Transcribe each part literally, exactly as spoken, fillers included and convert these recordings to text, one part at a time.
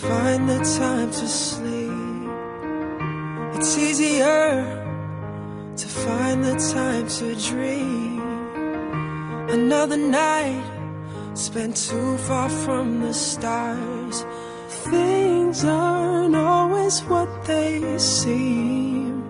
find the time to sleep. It's easier to find the time to dream. Another night spent too far from the stars. Things aren't always what they seem.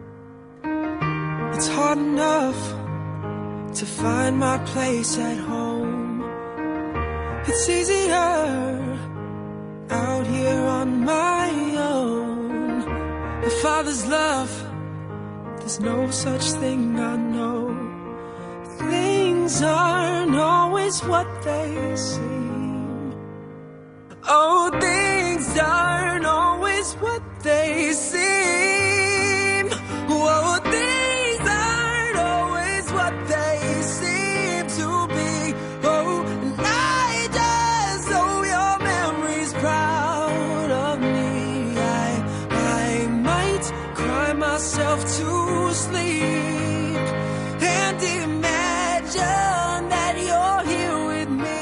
It's hard enough to find my place at home. It's easier out here on my own. A father's love, there's no such thing, I know. Things aren't always what they seem. Oh, things aren't always what they seem. Oh, things aren't always what they seem to be. Oh, and I just hope your memory's proud of me. I, I might cry myself to sleep and imagine that you're here with me,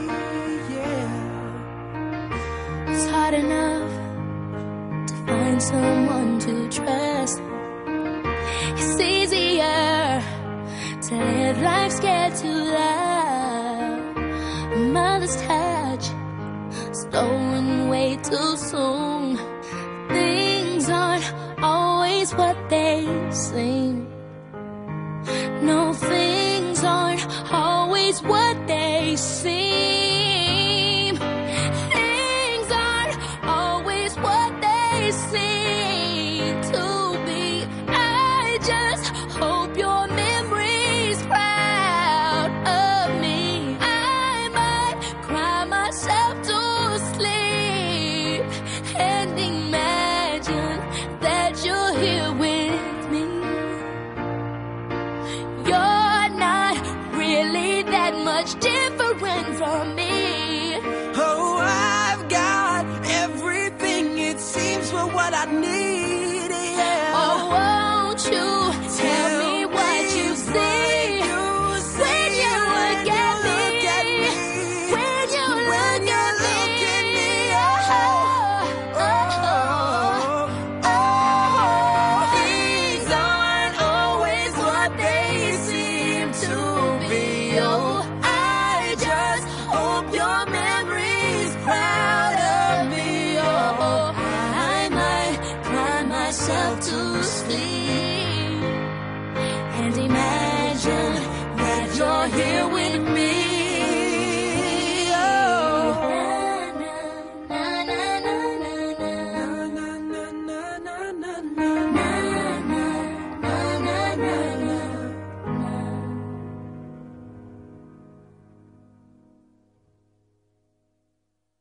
yeah. It's hard enough to find someone to trust. It's easier to let life get too loud. A mother's touch, stolen way too soon. Things aren't always what they seem. No, things aren't always what they seem. Things aren't always what they seem to be. I just hope your memory's proud of me. I might cry myself to sleep and imagine that you're here with me. You're not really that much different from me. Oh, I've got everything it seems for what I need, yeah. Oh, won't you tell me what you see when you look at me? When you look at me, oh, oh, oh. Things aren't always what they seem to be. Oh, I just hope your memory's proud of me. Oh, I might cry myself to sleep and imagine